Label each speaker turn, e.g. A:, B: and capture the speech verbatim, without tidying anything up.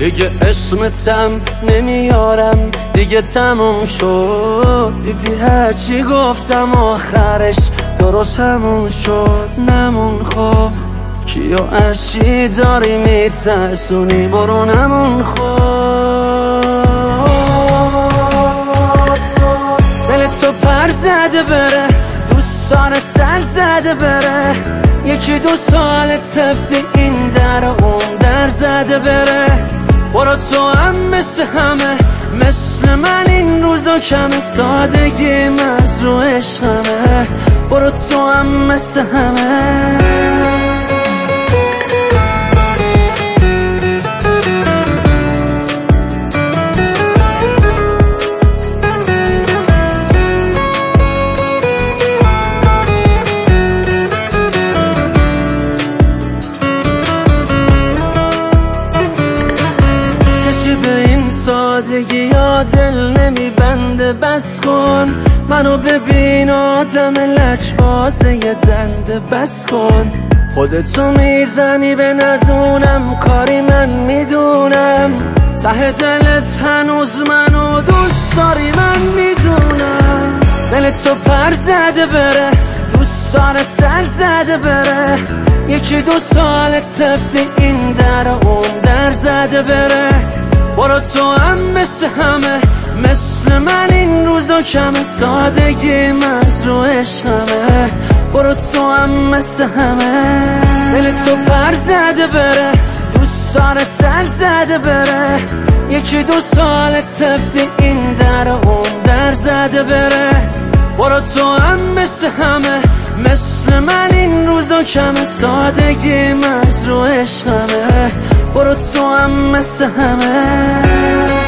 A: دیگه اسمتم نمیارم، دیگه تموم شد. دیدی هرچی گفتم آخرش درست همون شد. نمون خب کیو اشی داری میترسونی، برو نمون خب. دل تو پر زده بره، دوستان سر زده بره. یکی دو سال طفلی این در اون در زده بره. برو تو هم مثل همه، مثل من این روزا کمه. سادگی مز رو عشقمه، برو تو هم مثل همه. سادگی یا دل نمیبنده، بس کن منو ببین آدم لجبازه یه دنده. بس کن خودتو میزنی به ندونم کاری، من میدونم ته دلت هنوز منو دوست داری، من میدونم. دلتو پر زده بره، دوستان سر زده بره. یکی دو سال طفلی این در اون در زده بره. برو تو هم مثل همه، مثل من این روزا کمه. سادگی مز رو عشقمه، برو تو هم مثل همه. دل تو پر زده بره، دوستان سر زده بره. یکی دو سال طفلی این در اون در زده بره. برو تو هم مثل همه، مثل من این روزا کمه. سادگی مز رو عشقمه، برو تو هم مثل همه.